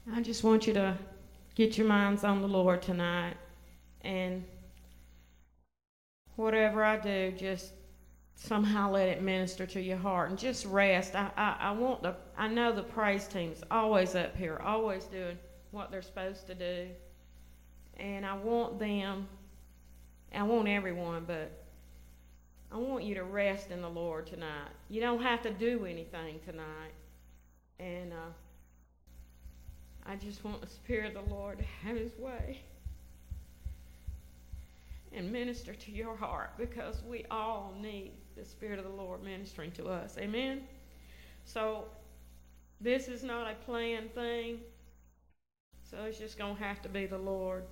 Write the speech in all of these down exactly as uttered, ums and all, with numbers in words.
I just want you to get your minds on the Lord tonight. And whatever I do, just somehow let it minister to your heart and just rest. I, I, I want the I know the praise team's always up here, always doing what they're supposed to do. And I want them, I want everyone, but I want you to rest in the Lord tonight. You don't have to do anything tonight. And uh, I just want the Spirit of the Lord to have His way and minister to your heart, because we all need the Spirit of the Lord ministering to us. Amen? So this is not a planned thing, so it's just going to have to be the Lord.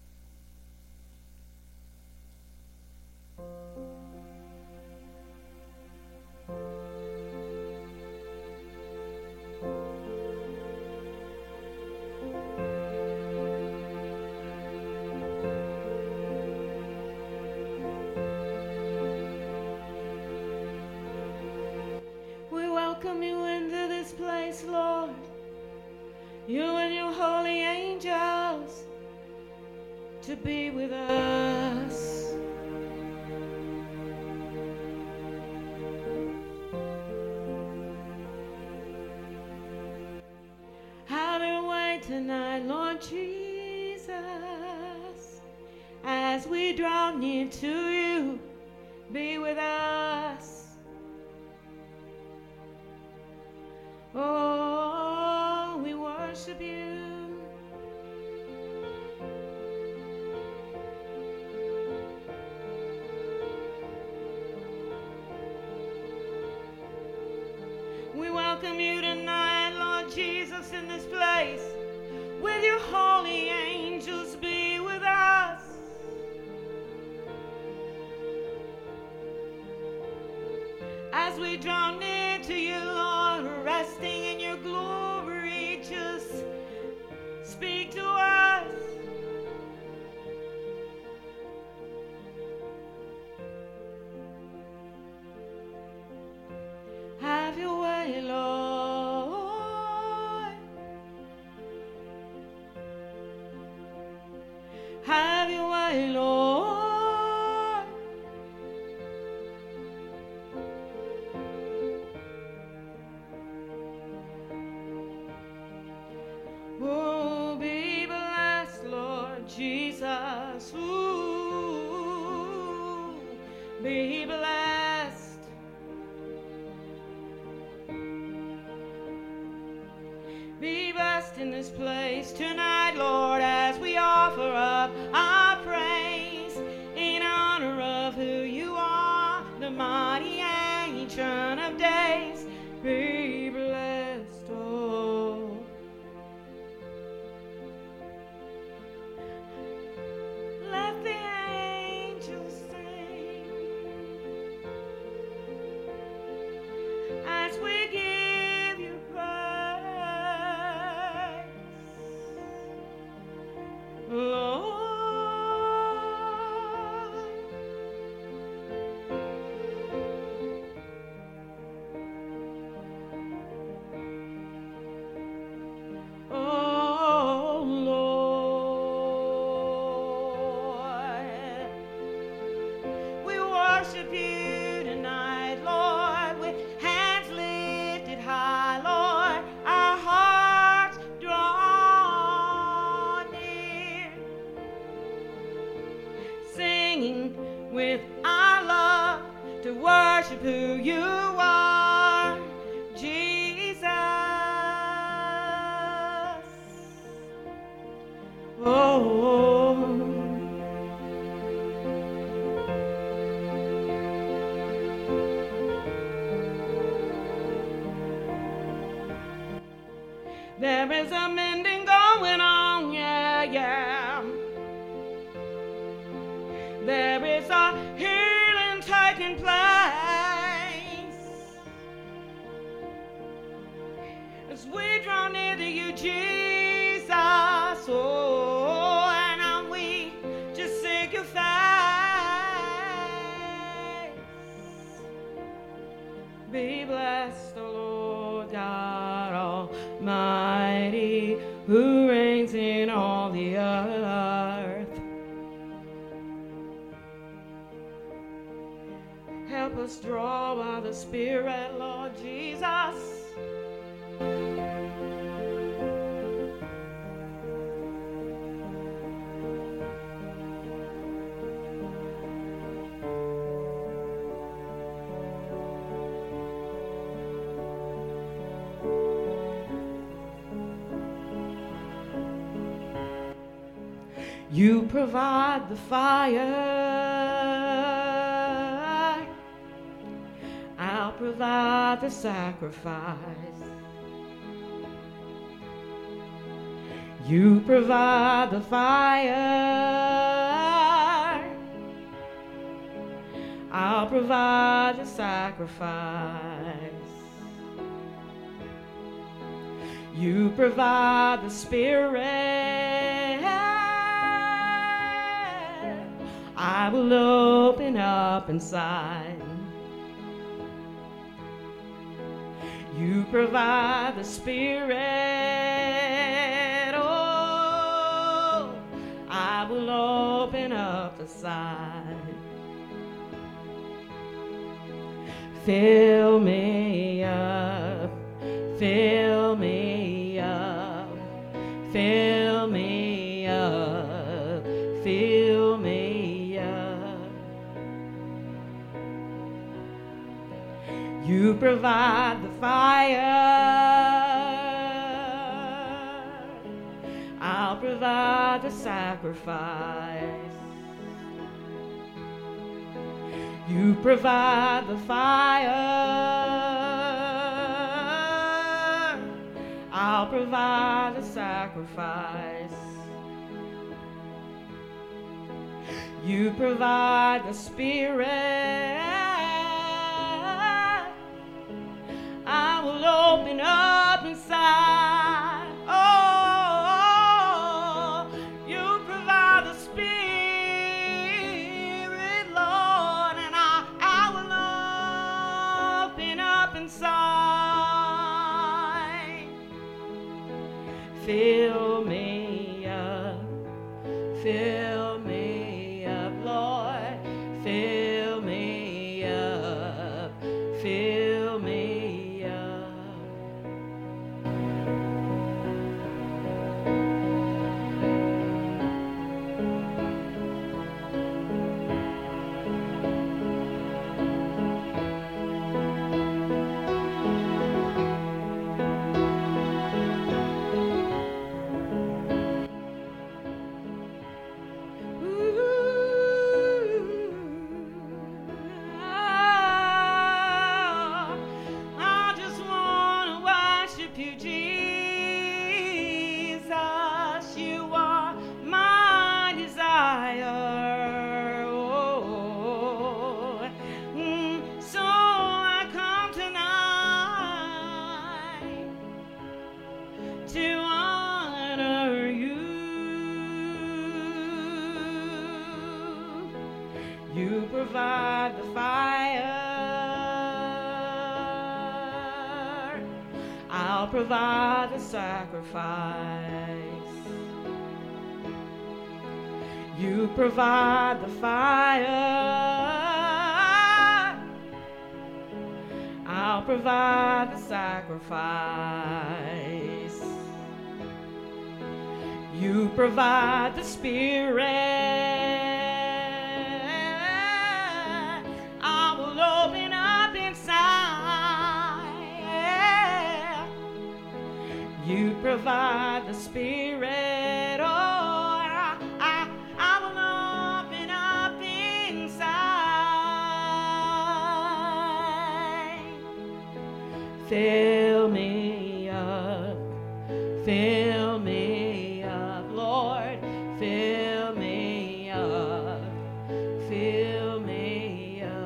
Welcome you into this place, Lord. You and your holy angels to be with us. Have your way tonight, Lord Jesus, as we draw near to you. Be with us. Oh, we worship you. We welcome you tonight, Lord Jesus, in this place. With your holy angels, be with us. As we draw near to you, Lord, resting in your glory, just speak to us. Have your way, Lord. Have your way, Lord. Oh, be blessed, Lord Jesus. Ooh, be blessed. Be blessed in this place tonight, Lord, as we offer up our praise in honor of who you are, the mighty Ancient of Days. Be blessed, oh. Let the angels sing as we give you praise, Lord. Oh, Lord. We worship you tonight, Lord, with hands lifted high, Lord, our hearts drawn near, singing with our love to worship who you are, Jesus. Oh, there is a mending going on, yeah, yeah. There is a healing taking place as we draw near to you, Jesus. Oh, and we just seek your face. Be blessed, O Lord God Almighty, who reigns in all the earth. Help us draw by the Spirit, Lord Jesus. You provide the fire, I'll provide the sacrifice. You provide the fire, I'll provide the sacrifice. You provide the Spirit, I will open up inside. You provide the Spirit, oh, I will open up the side. Fill me up, fill me up, fill me up, fill me up. You provide the fire, I'll provide the sacrifice. You provide the fire, I'll provide the sacrifice. You provide the Spirit, I will open up inside. Oh, you provide the Spirit, Lord, and I, I will open up inside. Fill me up, fill me up, Lord, fill me up, fill me up. You provide the fire, I'll provide the sacrifice. You provide the fire, I'll provide the sacrifice. You provide the Spirit, open up inside. You provide the Spirit, oh, I, I, I will open up inside. Fill me up, fill me up, Lord, fill me up, fill me up.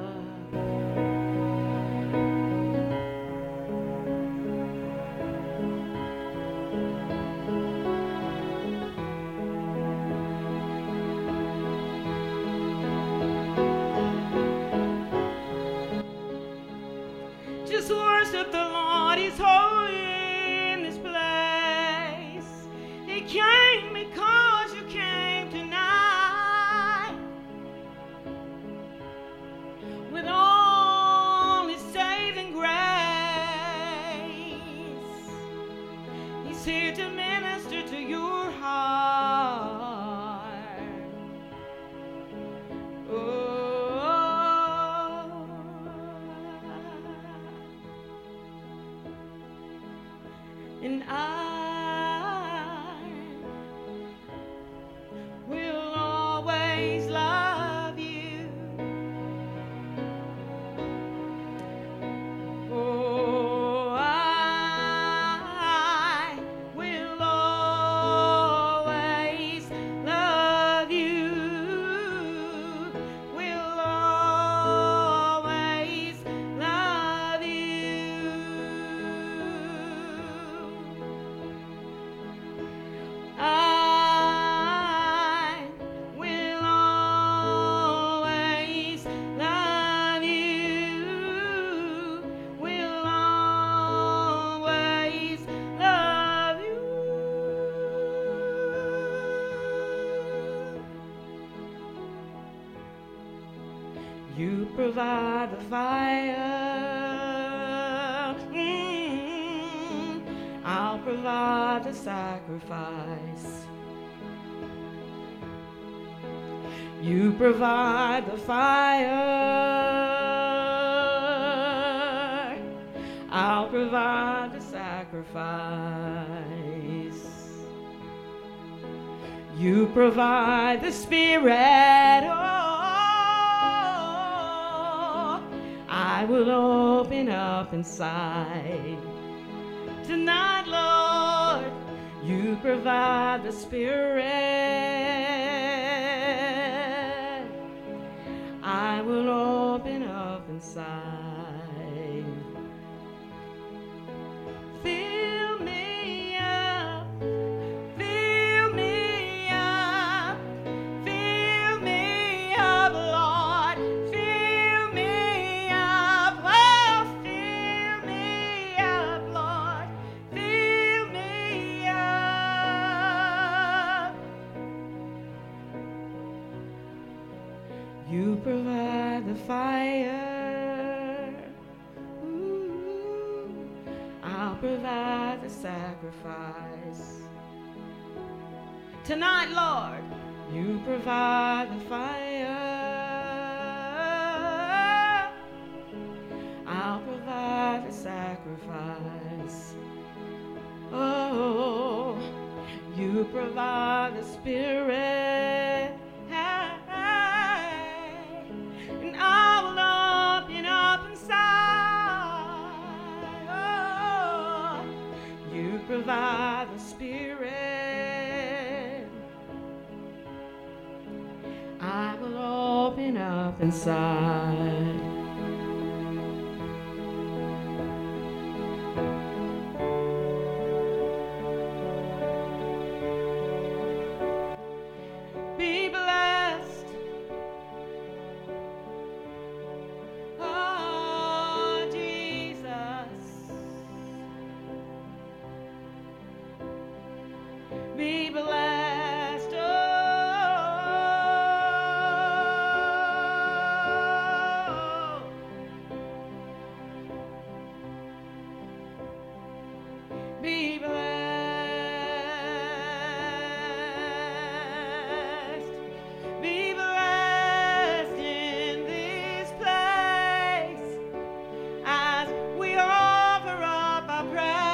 Just worship the Lord, He's holy in this place. You came because you came tonight with only saving grace. He's here to minister to your heart. Oh, and I will always love you. Oh, I will always love you. Will always love you. I will always love you. Will always love you. You provide the fire. Mm, I'll provide the sacrifice. You provide the fire. I'll provide the sacrifice. You provide the Spirit. Oh, I will open up inside. Tonight, Lord, you provide the Spirit. I will open up inside. Fill me up, fill me up, fill me up, Lord. Fill me up, oh, fill me up, Lord. Fill me up. You provide the fire. Ooh, I'll provide the sacrifice. Tonight, Lord, you provide the fire. I'll provide the sacrifice. Oh, you provide the Spirit. And I will open up inside. Oh, you provide the Spirit. I will open up inside. Be blessed. Oh, Jesus. Be blessed. Oh, be blessed. Be blessed in this place as we offer up our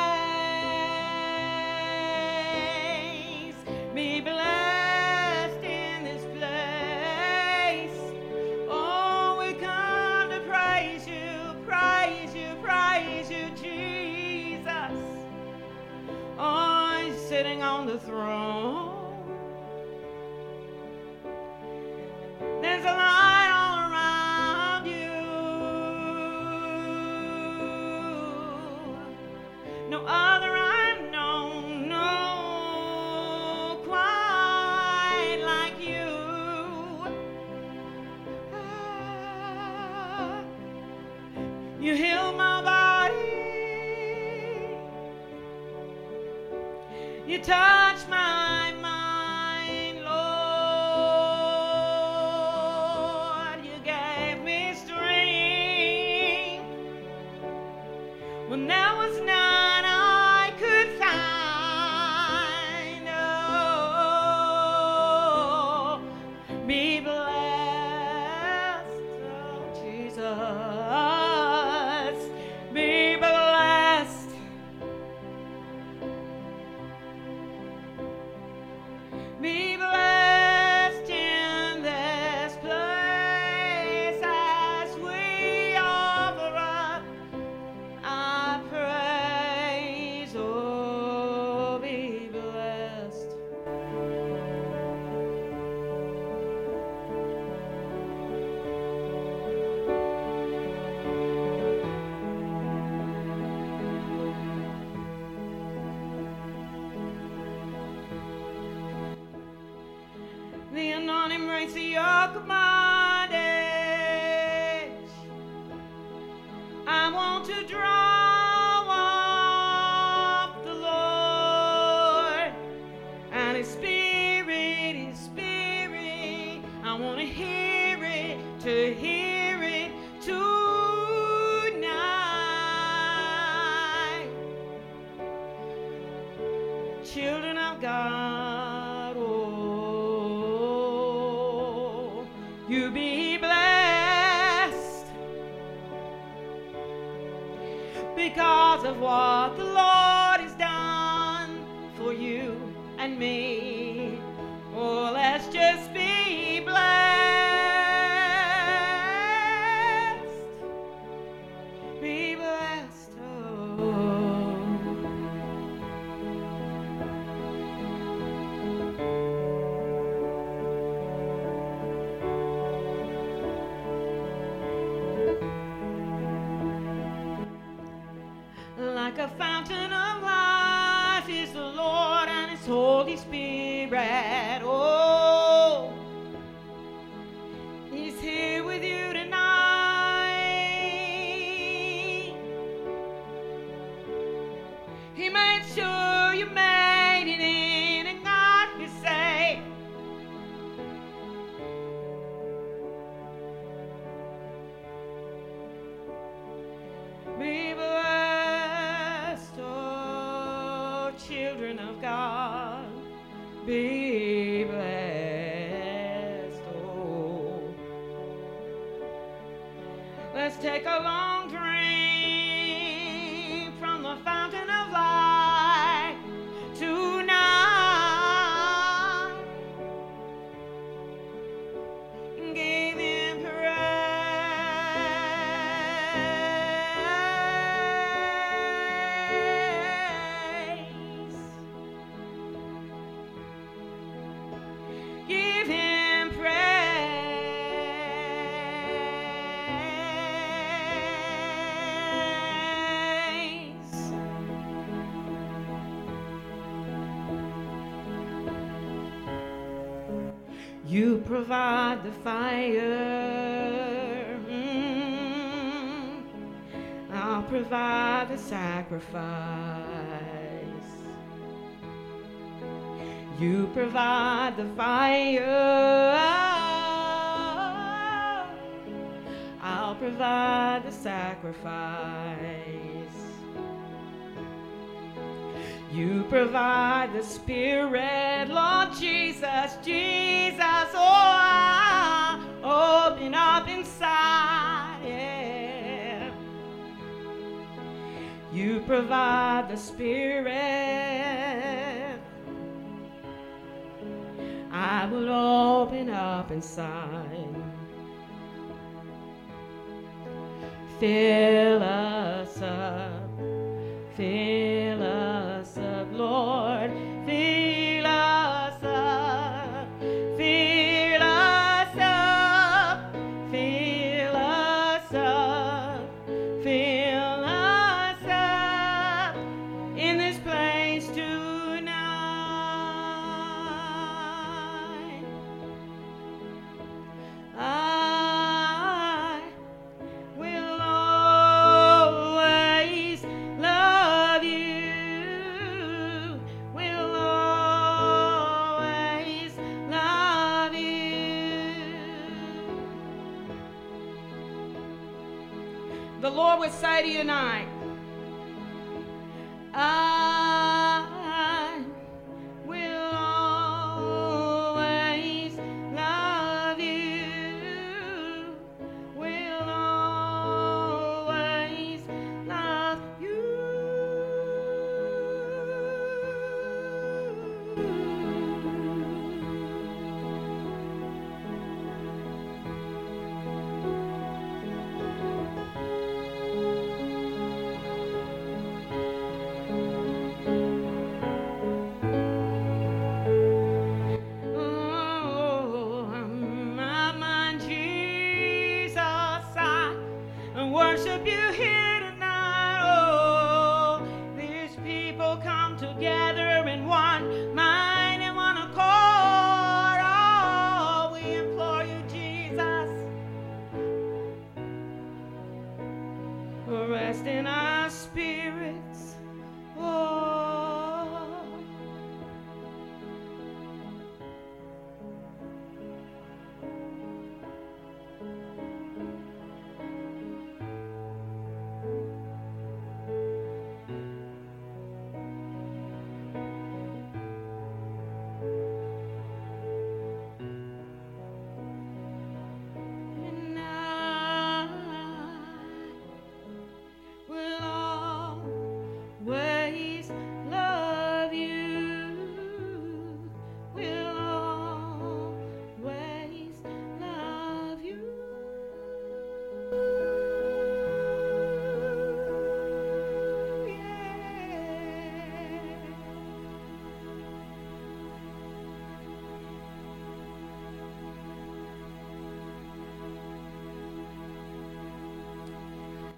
praise. Be blessed in this place. Oh, we come to praise you, praise you, praise you, Jesus. Oh, he's sitting on the throne. There's a light all around you. No other I know, no quite like you. Ah, you heal my body. You touch my embrace the yoke of bondage. I want to draw off the Lord and His Spirit, His Spirit. I want to hear it, to hear it tonight. Children of God, oh, you be blessed because of what the Lord has done for you and me. Oh, let's just be blessed. Be blessed, oh. Like a fountain of life is the Lord and His Holy Spirit. Oh, He's here with you tonight. He made sure you made it in and God can say, be blessed, oh, children of God, be blessed, oh. Let's take a long drink from the fountain of life tonight. Give Him praise. Give Him praise. You provide the fire. Mm. I'll provide the sacrifice. You provide the fire. I'll provide the sacrifice. You provide the Spirit, Lord Jesus, Jesus. Oh, open up inside, yeah. You provide the Spirit. I will open up inside. Fill us up, fill us up, Lord. Fill us up, fill us up, fill us up, fill us up in this place tonight. I will always love you, will always love you. The Lord would say to you tonight, I will always love you, will always love you.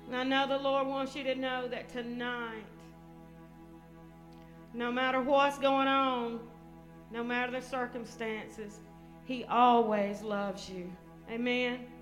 And I know the Lord wants you to know that tonight, no matter what's going on, no matter the circumstances, He always loves you. Amen.